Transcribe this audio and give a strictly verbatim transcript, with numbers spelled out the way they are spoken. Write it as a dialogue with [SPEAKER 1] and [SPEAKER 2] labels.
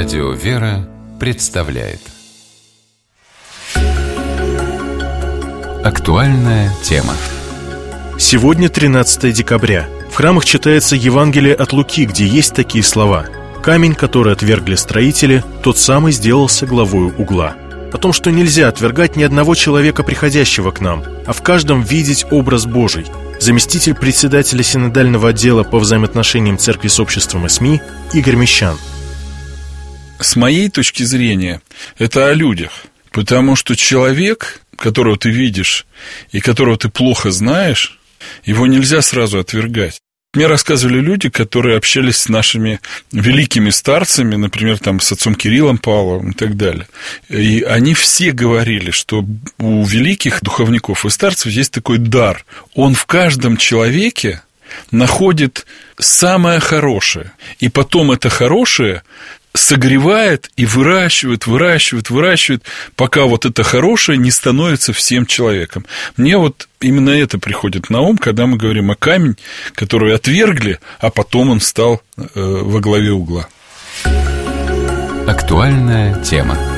[SPEAKER 1] Радио «Вера» представляет актуальная тема.
[SPEAKER 2] Сегодня тринадцатое декабря. В храмах читается Евангелие от Луки, где есть такие слова: «Камень, который отвергли строители, тот самый сделался главою угла». О том, что нельзя отвергать ни одного человека, приходящего к нам, а в каждом видеть образ Божий. Заместитель председателя синодального отдела по взаимоотношениям церкви с обществом и СМИ Игорь Мещан.
[SPEAKER 3] С моей точки зрения, это о людях. Потому что человек, которого ты видишь и которого ты плохо знаешь, его нельзя сразу отвергать. Мне рассказывали люди, которые общались с нашими великими старцами, например, там, с отцом Кириллом Павловым и так далее. И они все говорили, что у великих духовников и старцев есть такой дар. Он в каждом человеке находит самое хорошее. И потом это хорошее согревает и выращивает, выращивает, выращивает, пока вот это хорошее не становится всем человеком. Мне вот именно это приходит на ум, когда мы говорим о камень, который отвергли, а потом он стал э, во главе угла.
[SPEAKER 1] Актуальная тема.